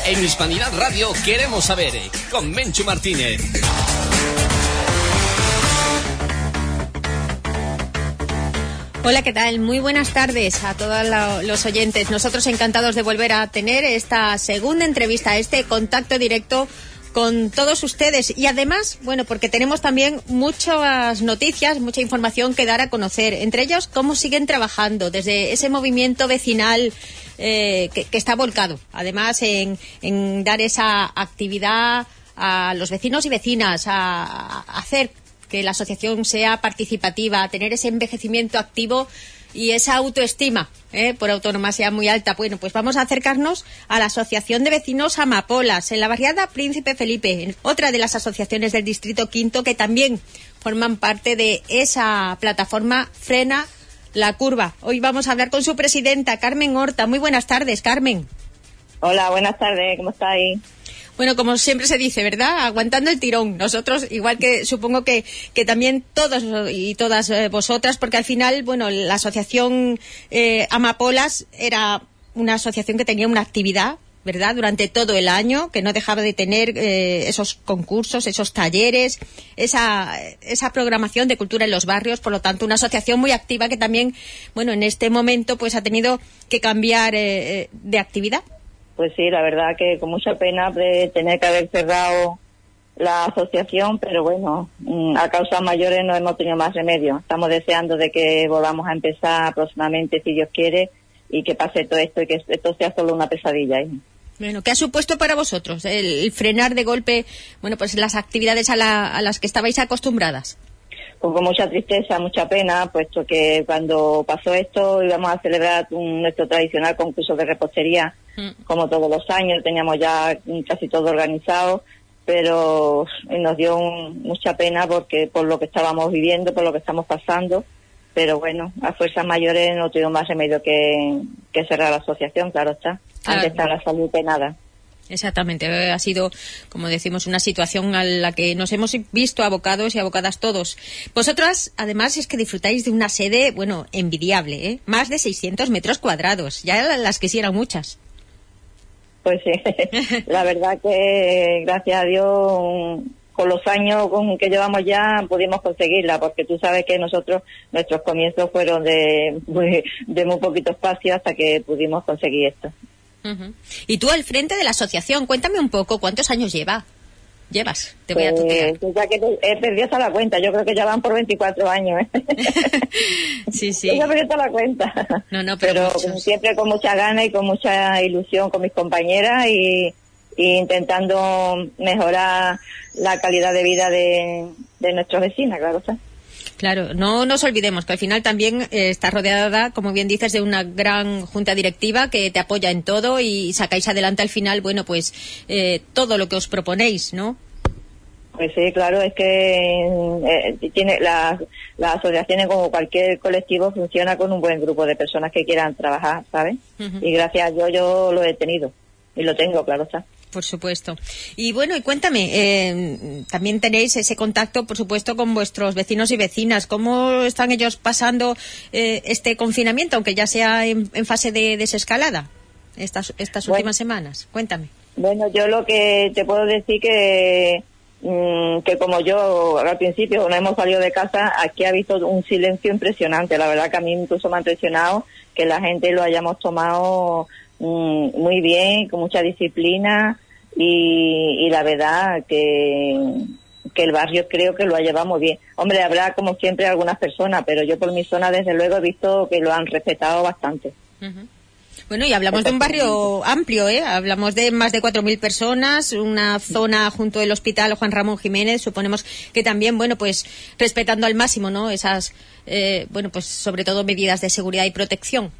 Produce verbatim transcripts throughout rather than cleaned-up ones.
En Hispanidad Radio queremos saber, con Menchu Martínez. Hola, ¿qué tal? Muy buenas tardes a todos los oyentes. Nosotros encantados de volver a tener esta segunda entrevista, este contacto directo con todos ustedes. Y además, bueno, porque tenemos también muchas noticias, mucha información que dar a conocer. Entre ellos, cómo siguen trabajando desde ese movimiento vecinal eh, que, que está volcado. Además, en, en dar esa actividad a los vecinos y vecinas, a, a hacer que la asociación sea participativa, a tener ese envejecimiento activo y esa autoestima, ¿eh? por autónoma sea muy alta. Bueno, pues vamos a acercarnos a la Asociación de Vecinos Amapolas, en la barriada Príncipe Felipe, otra de las asociaciones del Distrito Quinto que también forman parte de esa plataforma Frena la Curva. Hoy vamos a hablar con su presidenta, Carmen Horta. Muy buenas tardes, Carmen. Hola, buenas tardes, ¿cómo estáis? Bueno, como siempre se dice, ¿verdad? Aguantando el tirón. Nosotros, igual que supongo que, que también todos y todas eh, vosotras, porque al final, bueno, la asociación eh, Amapolas era una asociación que tenía una actividad, ¿verdad?, durante todo el año, que no dejaba de tener eh, esos concursos, esos talleres, esa, esa programación de cultura en los barrios. Por lo tanto, una asociación muy activa que también, bueno, en este momento pues ha tenido que cambiar eh, de actividad. Pues sí, la verdad que con mucha pena de tener que haber cerrado la asociación, pero bueno, a causas mayores no hemos tenido más remedio. Estamos deseando de que volvamos a empezar próximamente, si Dios quiere, y que pase todo esto y que esto sea solo una pesadilla, ¿eh? Bueno, ¿qué ha supuesto para vosotros el, el frenar de golpe, bueno, pues las actividades a, la, a las que estabais acostumbradas? Pues con mucha tristeza, mucha pena, puesto que cuando pasó esto íbamos a celebrar un, nuestro tradicional concurso de repostería, mm. como todos los años, teníamos ya casi todo organizado, pero nos dio un, mucha pena porque por lo que estábamos viviendo, por lo que estamos pasando, pero bueno, a fuerzas mayores no tuvimos más remedio que, que cerrar la asociación, claro está, claro. Antes está la salud penada. Exactamente, ha sido, como decimos, una situación a la que nos hemos visto abocados y abocadas todos. Vosotras, además, es que disfrutáis de una sede, bueno, envidiable, ¿eh? Más de seiscientos metros cuadrados, ya las quisieran muchas. Pues sí, la verdad que, gracias a Dios, con los años con que llevamos ya pudimos conseguirla, porque tú sabes que nosotros, nuestros comienzos fueron de, de muy poquito espacio hasta que pudimos conseguir esto. Uh-huh. Y tú al frente de la asociación, cuéntame un poco, ¿cuántos años lleva? llevas? Te voy a tutear. Pues ya que he perdido hasta la cuenta, yo creo que ya van por veinticuatro años, ¿eh? Sí, sí. Yo he perdido hasta la cuenta. No, no, pero, pero siempre con mucha gana y con mucha ilusión con mis compañeras y, y intentando mejorar la calidad de vida de, de nuestros vecinos, claro está. Claro, no nos olvidemos que al final también eh, está rodeada, como bien dices, de una gran junta directiva que te apoya en todo y sacáis adelante al final, bueno, pues eh, todo lo que os proponéis, ¿no? Pues sí, claro, es que eh, tiene las las asociaciones, como cualquier colectivo, funciona con un buen grupo de personas que quieran trabajar, ¿sabes? Uh-huh. Y gracias a yo yo lo he tenido y lo tengo, claro está. Por supuesto. Y bueno, y cuéntame, eh, también tenéis ese contacto, por supuesto, con vuestros vecinos y vecinas. ¿Cómo están ellos pasando eh, este confinamiento, aunque ya sea en, en fase de desescalada, estas, estas bueno, últimas semanas? Cuéntame. Bueno, yo lo que te puedo decir que, mmm, que como yo al principio no hemos salido de casa, aquí ha visto un silencio impresionante. La verdad que a mí incluso me ha impresionado que la gente lo hayamos tomado muy bien, con mucha disciplina y, y la verdad que, que el barrio creo que lo ha llevado muy bien. Hombre, habrá como siempre algunas personas, pero yo por mi zona desde luego he visto que lo han respetado bastante. Uh-huh. Bueno, y hablamos de un barrio amplio, ¿eh? Hablamos de más de cuatro mil personas, una zona junto al hospital Juan Ramón Jiménez, suponemos que también, bueno, pues respetando al máximo, ¿no? Esas, eh, bueno, pues sobre todo medidas de seguridad y protección.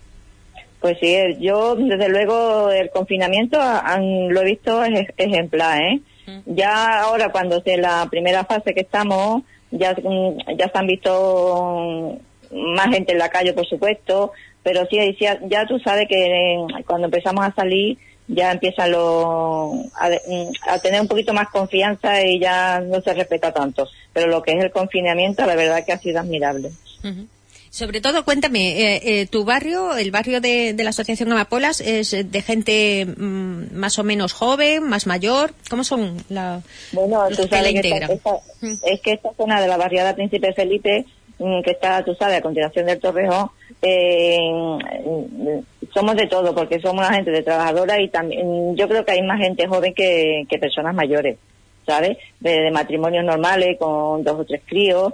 Pues sí, yo desde luego el confinamiento han, lo he visto ejemplar, ¿eh? Mm. Ya ahora cuando es la primera fase que estamos, ya, ya se han visto más gente en la calle, por supuesto, pero sí, ya, ya tú sabes que cuando empezamos a salir ya empiezan los, a, a tener un poquito más confianza y ya no se respeta tanto. Pero lo que es el confinamiento, la verdad que ha sido admirable. Uh-huh. Sobre todo, cuéntame, eh, eh, tu barrio, el barrio de, de la Asociación Amapolas, ¿es de gente mmm, más o menos joven, más mayor? ¿Cómo son la, bueno, los tú que sabes la que integran? esta, esta, es que esta zona de la barriada Príncipe Felipe, que está, tú sabes, a continuación del Torrejón, eh, somos de todo, porque somos una gente de trabajadora y también yo creo que hay más gente joven que, que personas mayores, ¿sabes? De, de matrimonios normales con dos o tres críos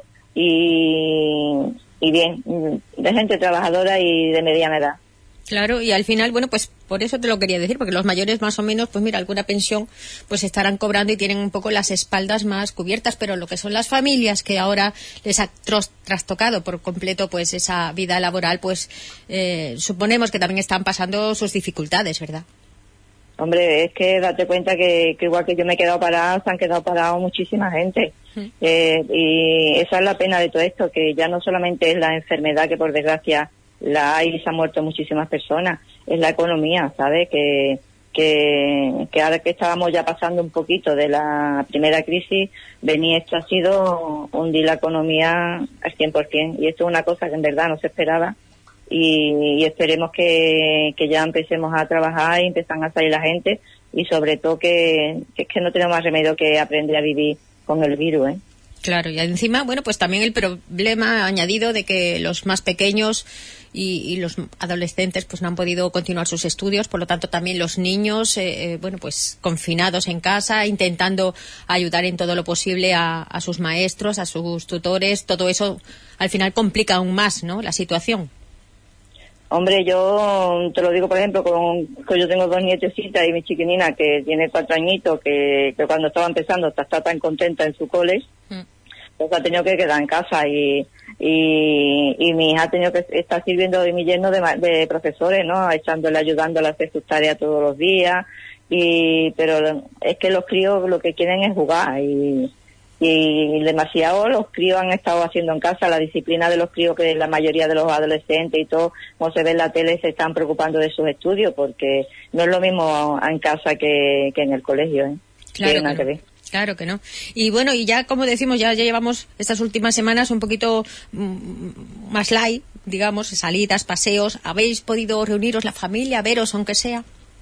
y, y bien, de gente trabajadora y de mediana edad. Claro, y al final, bueno, pues por eso te lo quería decir, porque los mayores más o menos, pues mira, alguna pensión pues estarán cobrando y tienen un poco las espaldas más cubiertas, pero lo que son las familias que ahora les ha tros, trastocado por completo pues esa vida laboral, pues eh, suponemos que también están pasando sus dificultades, ¿verdad? Hombre, es que date cuenta que, que igual que yo me he quedado parada, se han quedado parados muchísima gente. Mm. Eh, y esa es la pena de todo esto, que ya no solamente es la enfermedad que por desgracia la hay y se han muerto muchísimas personas, es la economía, ¿sabes? Que, que, que ahora que estábamos ya pasando un poquito de la primera crisis, venía esto ha sido hundir la economía al cien por ciento, y esto es una cosa que en verdad no se esperaba, y, y esperemos que, que ya empecemos a trabajar y empiezan a salir la gente, y sobre todo que, que es que no tenemos más remedio que aprender a vivir con el virus, ¿eh? Claro, y encima, bueno, pues también el problema añadido de que los más pequeños y, y los adolescentes pues no han podido continuar sus estudios, por lo tanto también los niños, eh, eh, bueno, pues confinados en casa, intentando ayudar en todo lo posible a, a sus maestros, a sus tutores, todo eso al final complica aún más, ¿no?, la situación. Hombre, yo te lo digo, por ejemplo, con, con yo tengo dos nietecitas y mi chiquinina que tiene cuatro añitos, que, que cuando estaba empezando está, está tan contenta en su cole, mm. pues ha tenido que quedar en casa y, y, y mi hija ha tenido que estar sirviendo de mi yerno de, de profesores, ¿no?, echándole, ayudándole a hacer sus tareas todos los días, y pero es que los críos lo que quieren es jugar y... y demasiado los críos han estado haciendo en casa, la disciplina de los críos, que la mayoría de los adolescentes y todo, como se ve en la tele, se están preocupando de sus estudios, porque no es lo mismo en casa que, que en el colegio, ¿eh? Claro que, que no. Claro que no. Y bueno, y ya como decimos, ya, ya llevamos estas últimas semanas un poquito mm, más light, digamos, salidas, paseos. ¿Habéis podido reuniros la familia, veros aunque sea?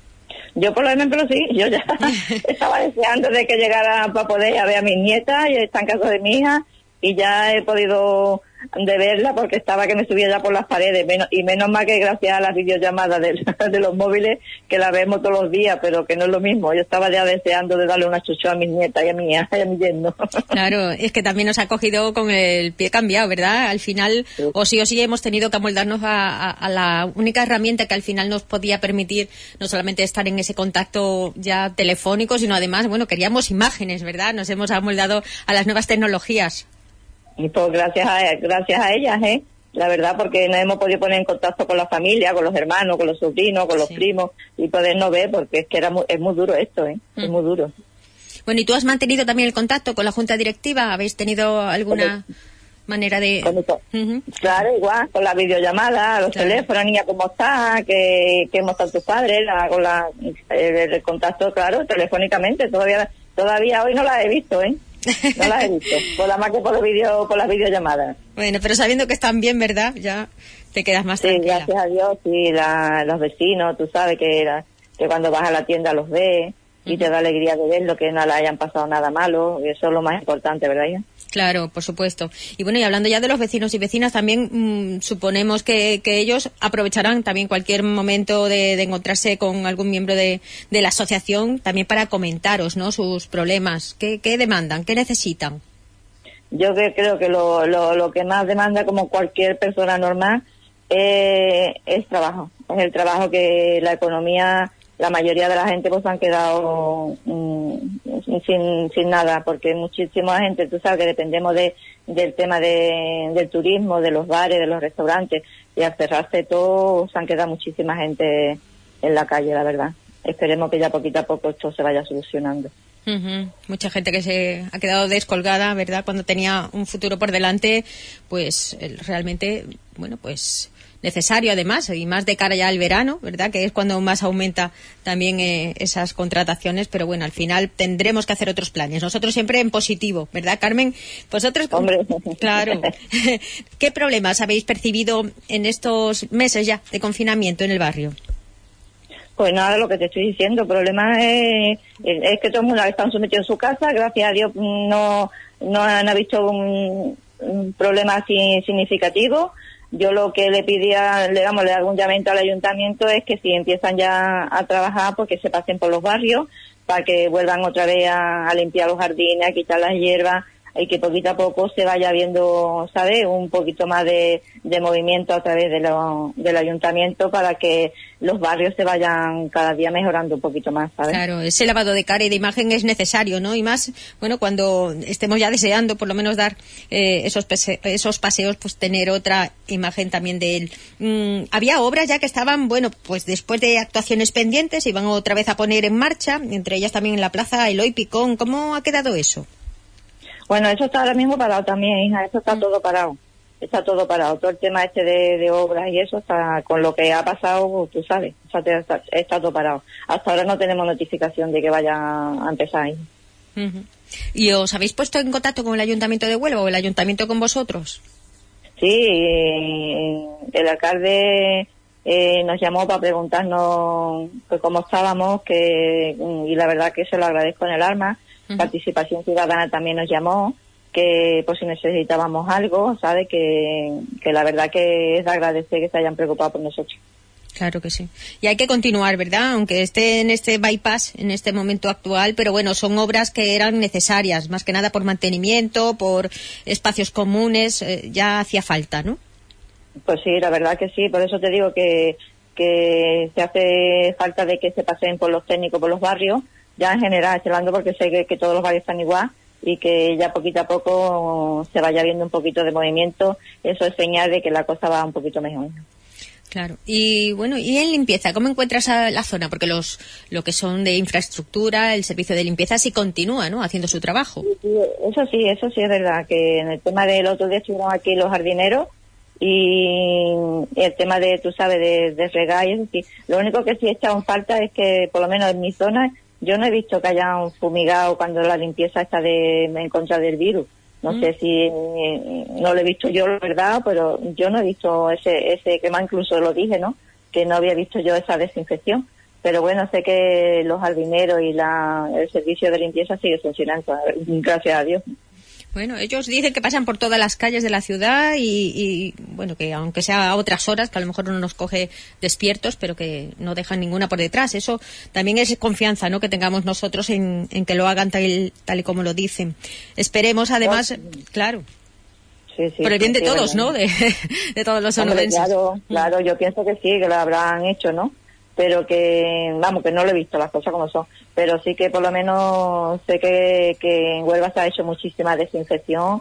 Yo por ejemplo sí, yo ya estaba deseando de que llegara para poder a ver a mis nietas, y está en casa de mi hija, y ya he podido de verla porque estaba que me subía ya por las paredes, menos, y menos mal que gracias a las videollamadas de, de los móviles, que la vemos todos los días, pero que no es lo mismo. Yo estaba ya deseando de darle una chuchu a mis nietas y a mi hija y a mi yerno. Claro, es que también nos ha cogido con el pie cambiado, ¿verdad? Al final, sí. o sí o sí hemos tenido que amoldarnos a, a, a la única herramienta que al final nos podía permitir no solamente estar en ese contacto ya telefónico, sino además, bueno, queríamos imágenes, ¿verdad? Nos hemos amoldado a las nuevas tecnologías. Y pues gracias a, gracias a ellas, ¿eh? La verdad, porque nos hemos podido poner en contacto con la familia, con los hermanos, con los sobrinos, con los sí. primos, y podernos ver, porque es que era muy, es muy duro esto, ¿eh? Mm. Es muy duro. Bueno, ¿y tú has mantenido también el contacto con la Junta Directiva? ¿Habéis tenido alguna con manera de...? Con uh-huh. Claro, igual, con la videollamada, los claro. teléfonos, niña, ¿cómo está? ¿Qué, qué están tus padres? La, con la, el, el contacto, claro, telefónicamente. Todavía todavía hoy no la he visto, ¿eh? No las he visto, por la más que por los video, por las videollamadas. Bueno, pero sabiendo que están bien, ¿verdad? Ya te quedas más tranquila. Sí, gracias a Dios, sí, la, los vecinos, tú sabes que, la, que cuando vas a la tienda los ves y uh-huh. te da alegría de verlo, que no le hayan pasado nada malo, y eso es lo más importante, ¿verdad, hija? Claro, por supuesto. Y bueno, y hablando ya de los vecinos y vecinas, también mmm, suponemos que, que ellos aprovecharán también cualquier momento de, de encontrarse con algún miembro de, de la asociación también para comentaros, ¿no?, sus problemas. ¿Qué, qué demandan? ¿Qué necesitan? Yo creo que lo, lo, lo que más demanda, como cualquier persona normal, eh, es trabajo. Es el trabajo que la economía... La mayoría de la gente pues han quedado mmm, sin sin nada, porque muchísima gente, tú sabes que dependemos de del tema de, del turismo, de los bares, de los restaurantes, y al cerrarse todo se han quedado muchísima gente en la calle, la verdad. Esperemos que ya poquito a poco esto se vaya solucionando. Uh-huh. Mucha gente que se ha quedado descolgada, ¿verdad?, cuando tenía un futuro por delante, pues realmente, bueno, pues necesario además, y más de cara ya al verano, ¿verdad? Que es cuando más aumenta también eh, esas contrataciones, pero bueno, al final tendremos que hacer otros planes. Nosotros siempre en positivo, ¿verdad, Carmen? Vosotros, Hombre. Claro. ¿Qué problemas habéis percibido en estos meses ya de confinamiento en el barrio? Pues nada, lo que te estoy diciendo, el problema es, es que todo el mundo está sometido en su casa, gracias a Dios no, no han visto un, un problema así significativo. Yo lo que le pedía, le damos algún llamamiento al ayuntamiento es que si empiezan ya a trabajar, pues que se pasen por los barrios, para que vuelvan otra vez a, a limpiar los jardines, a quitar las hierbas, y que poquito a poco se vaya viendo, ¿sabes?, un poquito más de, de movimiento a través de lo, del ayuntamiento para que los barrios se vayan cada día mejorando un poquito más, ¿sabes? Claro, ese lavado de cara y de imagen es necesario, ¿no? Y más, bueno, cuando estemos ya deseando por lo menos dar eh, esos, pase- esos paseos, pues tener otra imagen también de él. Mm, había obras ya que estaban, bueno, pues después de actuaciones pendientes, iban otra vez a poner en marcha, entre ellas también en la plaza Eloy Picón. ¿Cómo ha quedado eso? Bueno, eso está ahora mismo parado también, hija, eso está todo parado, está todo parado, todo el tema este de, de obras y eso está, con lo que ha pasado, tú sabes, está, está, está todo parado. Hasta ahora no tenemos notificación de que vaya a empezar ahí. Uh-huh. ¿Y os habéis puesto en contacto con el Ayuntamiento de Huelva o el Ayuntamiento con vosotros? Sí, eh, el alcalde eh, nos llamó para preguntarnos que cómo estábamos, que y la verdad que se lo agradezco en el alma. Uh-huh. Participación Ciudadana también nos llamó, que por si necesitábamos algo, ¿sabe? Que, que la verdad que es de agradecer que se hayan preocupado por nosotros. Claro que sí. Y hay que continuar, ¿verdad? Aunque esté en este bypass, en este momento actual, pero bueno, son obras que eran necesarias, más que nada por mantenimiento, por espacios comunes, eh, ya hacía falta, ¿no? Pues sí, la verdad que sí, por eso te digo que, que se hace falta de que se pasen por los técnicos, por los barrios, ya en general, hablando porque sé que, que todos los barrios están igual y que ya poquito a poco se vaya viendo un poquito de movimiento, eso es señal de que la cosa va un poquito mejor. Claro. Y bueno, y en limpieza, ¿cómo encuentras a la zona? Porque los lo que son de infraestructura, el servicio de limpieza sí continúa, ¿no?, haciendo su trabajo. Sí, sí, eso sí, eso sí es verdad, que en el tema del otro día estuvieron aquí los jardineros y el tema de, tú sabes, de, de regar y eso sí. Lo único que sí he echado en falta es que, por lo menos en mi zona, yo no he visto que hayan fumigado cuando la limpieza está de, en contra del virus. No mm. sé si, eh, no lo he visto yo, la verdad, pero yo no he visto ese, ese que más incluso lo dije, ¿no?, que no había visto yo esa desinfección. Pero bueno, sé que los jardineros y la, el servicio de limpieza sigue funcionando, gracias a Dios. Bueno, ellos dicen que pasan por todas las calles de la ciudad y, y, bueno, que aunque sea a otras horas, que a lo mejor no nos coge despiertos, pero que no dejan ninguna por detrás. Eso también es confianza, ¿no?, que tengamos nosotros en, en que lo hagan tal, tal y como lo dicen. Esperemos, además, oh, sí. claro, sí, sí, por el bien sí, de sí, todos, bueno. ¿no?, de, de todos los onubenses. Claro, claro, yo pienso que sí, que lo habrán hecho, ¿no?, pero que, vamos, que no lo he visto, las cosas como son, pero sí que por lo menos sé que, que en Huelva se ha hecho muchísima desinfección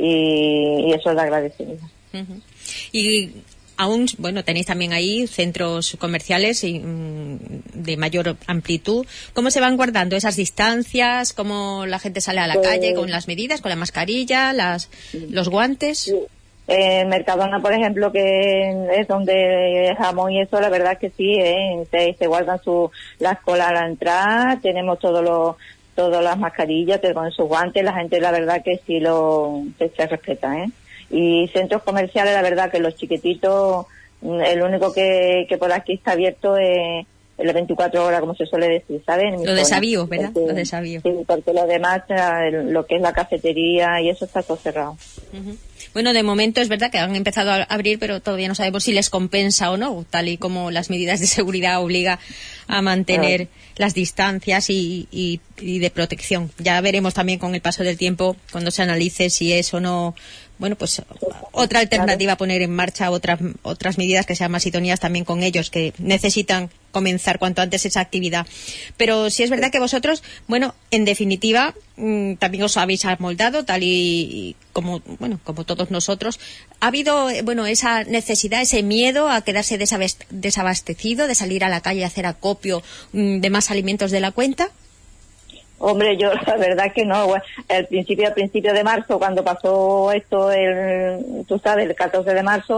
y, y eso es de agradecimiento. Uh-huh. Y aún, bueno, tenéis también ahí centros comerciales y, mm, de mayor amplitud. ¿Cómo se van guardando esas distancias? ¿Cómo la gente sale a la pues, calle con las medidas, con la mascarilla, las, los guantes? Sí. En Mercadona, por ejemplo, que es donde jamón y eso, la verdad que sí, ¿eh? se, se guardan su, las colas a la entrada, tenemos todos los, todas las mascarillas, con sus guantes, la gente la verdad que sí lo, se, se respeta, ¿eh? Y centros comerciales, la verdad que los chiquititos, el único que, que por aquí está abierto es las veinticuatro horas, como se suele decir, ¿sabes? Lo de Sabío, ¿verdad? Porque, lo de Sabío. Sí, porque lo demás, lo que es la cafetería y eso está todo cerrado. Uh-huh. Bueno, de momento es verdad que han empezado a abrir, pero todavía no sabemos si les compensa o no, tal y como las medidas de seguridad obliga a mantener uh-huh. las distancias y, y, y de protección. Ya veremos también con el paso del tiempo, cuando se analice si es o no, bueno, pues otra alternativa a poner en marcha, otras otras medidas que sean más idóneas también con ellos, que necesitan comenzar cuanto antes esa actividad. Pero sí es verdad que vosotros, bueno, en definitiva, mmm, también os habéis amoldado, tal y, y como, bueno, como todos nosotros. ¿Ha habido, bueno, esa necesidad, ese miedo a quedarse desabastecido, de salir a la calle a hacer acopio mmm, de más alimentos de la cuenta? Hombre, yo la verdad que no. Al principio, al principio de marzo, cuando pasó esto, el, tú sabes, el catorce de marzo,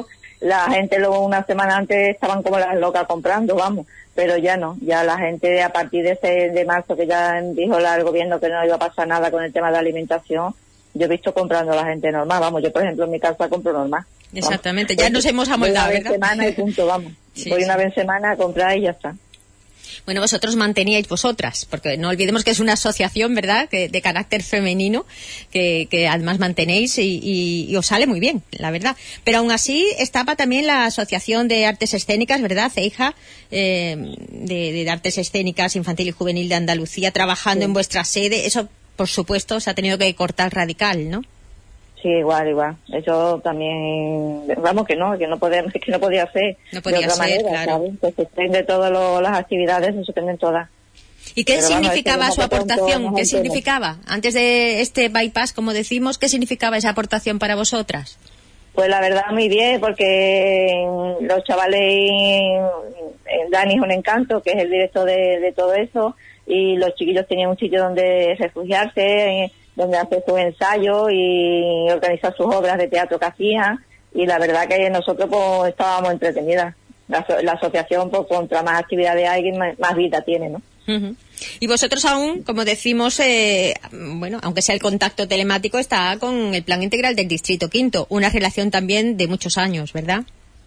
la gente luego una semana antes estaban como las locas comprando, vamos, pero ya no, ya la gente a partir de ese de marzo que ya dijo el gobierno que no iba a pasar nada con el tema de la alimentación, yo he visto comprando a la gente normal, vamos, yo por ejemplo en mi casa compro normal. Exactamente, vamos. Ya nos hemos amoldado, voy ¿verdad? Voy una vez semana y punto, vamos, sí, voy sí. una vez en semana a comprar y ya está. Bueno, vosotros manteníais vosotras, porque no olvidemos que es una asociación, ¿verdad?, que, de carácter femenino, que, que además mantenéis y, y, y os sale muy bien, la verdad. Pero aún así estaba también la Asociación de Artes Escénicas, ¿verdad, Ceija? Eh, de, de Artes Escénicas Infantil y Juvenil de Andalucía, trabajando sí. en vuestra sede. Eso, por supuesto, se ha tenido que cortar radical, ¿no? Sí, igual, igual. Eso también, vamos, que no, que no podía, que no podía hacer no podía de otra ser, manera, claro. ¿sabes? Que se suspende todas las actividades, se suspenden todas. ¿Y qué Pero significaba vamos, su aportación? ¿Qué entero. significaba? Antes de este bypass, como decimos, ¿qué significaba esa aportación para vosotras? Pues la verdad muy bien, porque los chavales, Dani es un encanto, que es el director de, de todo eso, y los chiquillos tenían un sitio donde refugiarse, donde hacer sus ensayos y organizar sus obras de teatro que hacían, y la verdad que nosotros pues estábamos entretenidas. La, la asociación, pues contra más actividades hay, más, más vida tiene, ¿no? Uh-huh. Y vosotros aún, como decimos, eh, bueno, aunque sea el contacto telemático, está con el Plan Integral del Distrito Quinto, una relación también de muchos años, ¿verdad?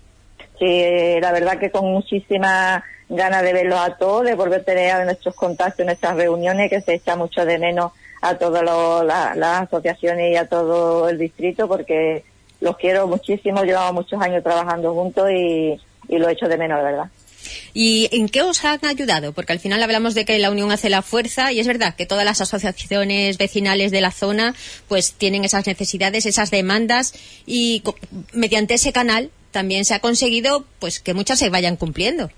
Sí, la verdad que con muchísimas ganas de verlos a todos, de volver a tener nuestros contactos, nuestras reuniones, que se echa mucho de menos a todas la, las asociaciones y a todo el distrito, porque los quiero muchísimo, llevamos muchos años trabajando juntos y, y lo echo de menos, la verdad. ¿Y en qué os han ayudado? Porque al final hablamos de que la unión hace la fuerza y es verdad que todas las asociaciones vecinales de la zona pues tienen esas necesidades, esas demandas y co- mediante ese canal también se ha conseguido pues que muchas se vayan cumpliendo.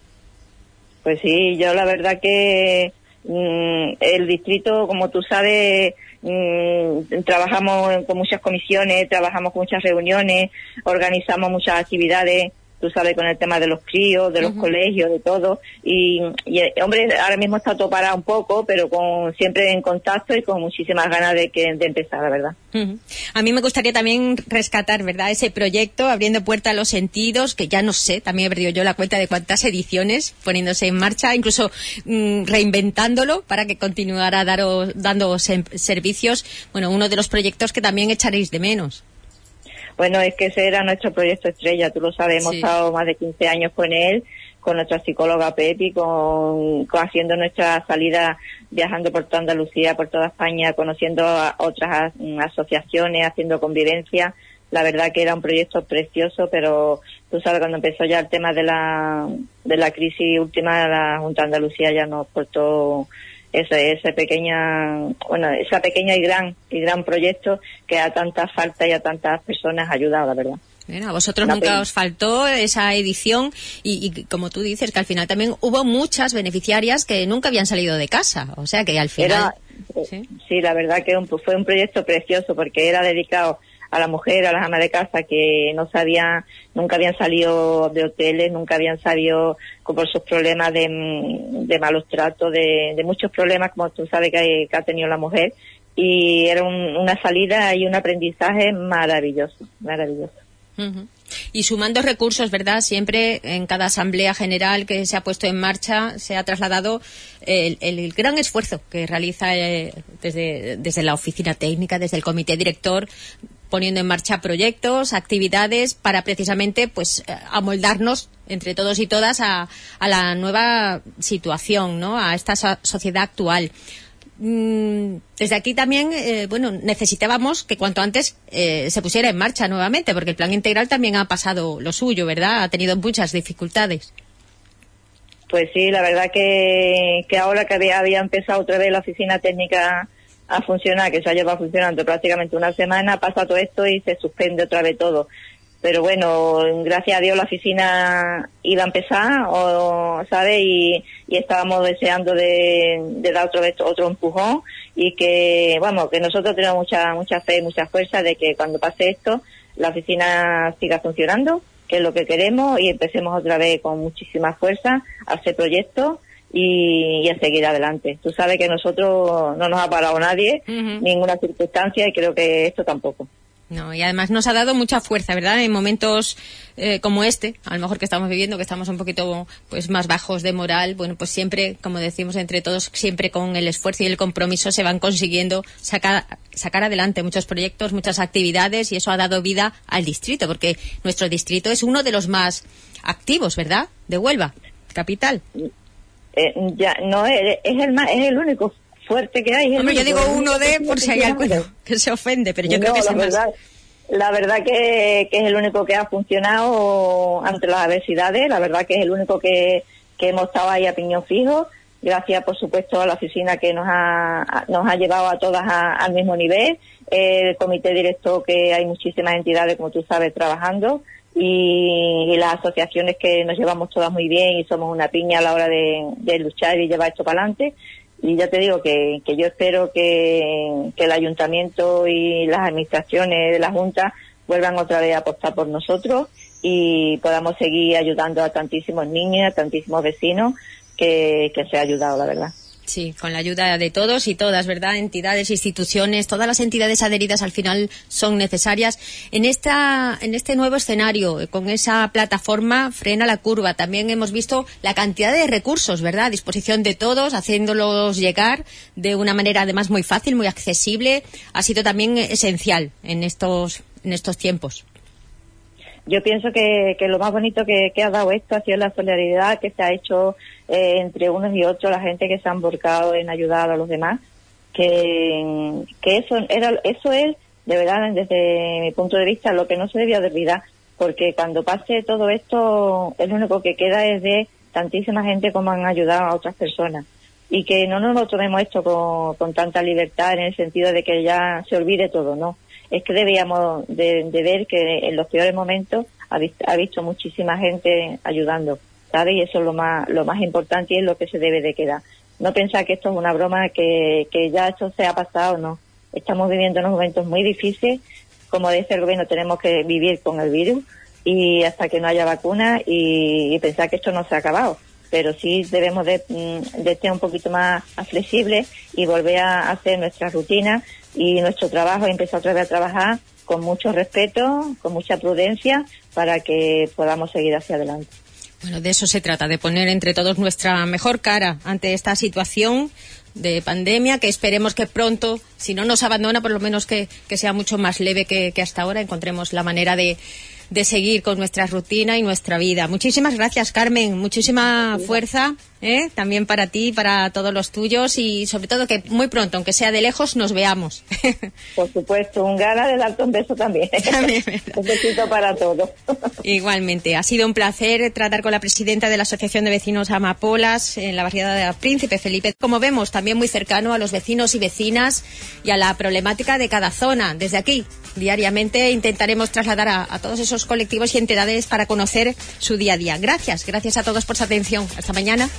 Pues sí, yo la verdad que mmm, el distrito, como tú sabes, mmm, trabajamos con muchas comisiones, trabajamos con muchas reuniones, organizamos muchas actividades, tú sabes, con el tema de los críos, de los uh-huh. colegios, de todo, y, y hombre, ahora mismo está todo parado un poco, pero con siempre en contacto y con muchísimas ganas de que de empezar, la verdad. Uh-huh. A mí me gustaría también rescatar, ¿verdad?, ese proyecto Abriendo Puerta a los Sentidos, que ya no sé, también he perdido yo la cuenta de cuántas ediciones poniéndose en marcha, incluso mmm, reinventándolo para que continuara daro, dando sem- servicios. Bueno, uno de los proyectos que también echaréis de menos. Bueno, es que ese era nuestro proyecto estrella, tú lo sabes, hemos sí. estado más de quince años con él, con nuestra psicóloga Pepi, con, con haciendo nuestra salida, viajando por toda Andalucía, por toda España, conociendo a otras a, asociaciones, haciendo convivencia. La verdad que era un proyecto precioso, pero tú sabes, cuando empezó ya el tema de la de la crisis última, la Junta de Andalucía ya nos portó ese ese pequeña bueno esa pequeña y gran y gran proyecto que a tanta falta y a tantas personas ha ayudado, la verdad. Bueno, a vosotros la nunca pena. Os faltó esa edición y, y como tú dices que al final también hubo muchas beneficiarias que nunca habían salido de casa, o sea que al final era, ¿sí? sí, la verdad que un, fue un proyecto precioso porque era dedicado a la mujer, a las amas de casa que no sabían, nunca habían salido de hoteles, nunca habían salido por sus problemas de, de malos tratos, de, de muchos problemas, como tú sabes que, hay, que ha tenido la mujer, y era un, una salida y un aprendizaje maravilloso, maravilloso. Uh-huh. Y sumando recursos, ¿verdad? Siempre en cada asamblea general que se ha puesto en marcha se ha trasladado el, el gran esfuerzo que realiza eh, desde, desde la oficina técnica, desde el comité director, poniendo en marcha proyectos, actividades para precisamente pues amoldarnos entre todos y todas a, a la nueva situación, ¿no? A esta so- sociedad actual. Desde aquí también, eh, bueno, necesitábamos que cuanto antes eh, se pusiera en marcha nuevamente, porque el plan integral también ha pasado lo suyo, ¿verdad? Ha tenido muchas dificultades. Pues sí, la verdad que, que ahora que había, había empezado otra vez la oficina técnica a funcionar, que se ha llevado funcionando prácticamente una semana, pasa todo esto y se suspende otra vez todo. Pero bueno, gracias a Dios la oficina iba a empezar, o, ¿sabes? Y, y estábamos deseando de, de dar otro otro empujón y que, bueno, que nosotros tenemos mucha mucha fe y mucha fuerza de que cuando pase esto, la oficina siga funcionando, que es lo que queremos, y empecemos otra vez con muchísima fuerza a hacer proyectos y, y a seguir adelante. Tú sabes que nosotros no nos ha parado nadie, uh-huh. ninguna circunstancia, y creo que esto tampoco. No, y además nos ha dado mucha fuerza, ¿verdad? En momentos eh, como este, a lo mejor que estamos viviendo, que estamos un poquito pues más bajos de moral, bueno, pues siempre, como decimos entre todos, siempre con el esfuerzo y el compromiso se van consiguiendo sacar, sacar adelante muchos proyectos, muchas actividades, y eso ha dado vida al distrito, porque nuestro distrito es uno de los más activos, ¿verdad? De Huelva, capital. Eh, ya, no, es, es el más, es el único fuerte que hay. Hombre, yo digo uno de, por si hay alguno que se ofende, pero yo no, creo que es la el verdad, más. La verdad que, que es el único que ha funcionado ante las adversidades, la verdad que es el único que, que hemos estado ahí a piñón fijo, gracias por supuesto a la oficina que nos ha, nos ha llevado a todas a, al mismo nivel, el comité directo, que hay muchísimas entidades, como tú sabes, trabajando, y, y las asociaciones, que nos llevamos todas muy bien y somos una piña a la hora de, de luchar y llevar esto para adelante. Y ya te digo que, que yo espero que, que el ayuntamiento y las administraciones de la Junta vuelvan otra vez a apostar por nosotros y podamos seguir ayudando a tantísimos niños, a tantísimos vecinos que, que se ha ayudado, la verdad. Sí, con la ayuda de todos y todas, ¿verdad? Entidades, instituciones, todas las entidades adheridas al final son necesarias. En esta, en este nuevo escenario, con esa plataforma Frena la Curva, también hemos visto la cantidad de recursos, ¿verdad? A disposición de todos, haciéndolos llegar de una manera además muy fácil, muy accesible. Ha sido también esencial en estos, en estos tiempos. Yo pienso que, que lo más bonito que, que ha dado esto ha sido la solidaridad que se ha hecho eh, entre unos y otros, la gente que se han volcado en ayudar a los demás, que, que eso era eso es, de verdad, desde mi punto de vista, lo que no se debía de olvidar, porque cuando pase todo esto, el único que queda es de tantísima gente como han ayudado a otras personas, y que no nos lo tomemos esto con, con tanta libertad, en el sentido de que ya se olvide todo, ¿no? Es que debíamos de, de ver que en los peores momentos ha visto, ha visto muchísima gente ayudando, ¿sabes? Y eso es lo más lo más importante y es lo que se debe de quedar. No pensar que esto es una broma, que, que ya esto se ha pasado, no. Estamos viviendo unos momentos muy difíciles. Como dice el gobierno, tenemos que vivir con el virus y hasta que no haya vacuna, y, y pensar que esto no se ha acabado. Pero sí debemos de, de estar un poquito más flexibles y volver a hacer nuestra rutina y nuestro trabajo, y empezar otra vez a trabajar con mucho respeto, con mucha prudencia, para que podamos seguir hacia adelante. Bueno, de eso se trata, de poner entre todos nuestra mejor cara ante esta situación de pandemia, que esperemos que pronto, si no nos abandona, por lo menos que, que sea mucho más leve que, que hasta ahora, encontremos la manera de, de seguir con nuestra rutina y nuestra vida. Muchísimas gracias, Carmen, muchísima fuerza, ¿eh? También para ti, para todos los tuyos, y sobre todo que muy pronto, aunque sea de lejos, nos veamos. Por supuesto, un gana de darte un beso también. también un besito para todos. Igualmente, ha sido un placer tratar con la presidenta de la Asociación de Vecinos Amapolas en la barriada de Príncipe Felipe. Como vemos, también muy cercano a los vecinos y vecinas y a la problemática de cada zona. Desde aquí, diariamente, intentaremos trasladar a, a todos esos colectivos y entidades para conocer su día a día. Gracias, gracias a todos por su atención. Hasta mañana.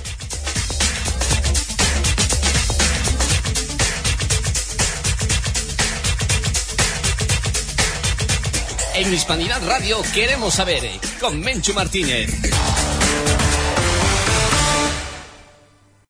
En Hispanidad Radio queremos saber, con Menchu Martínez.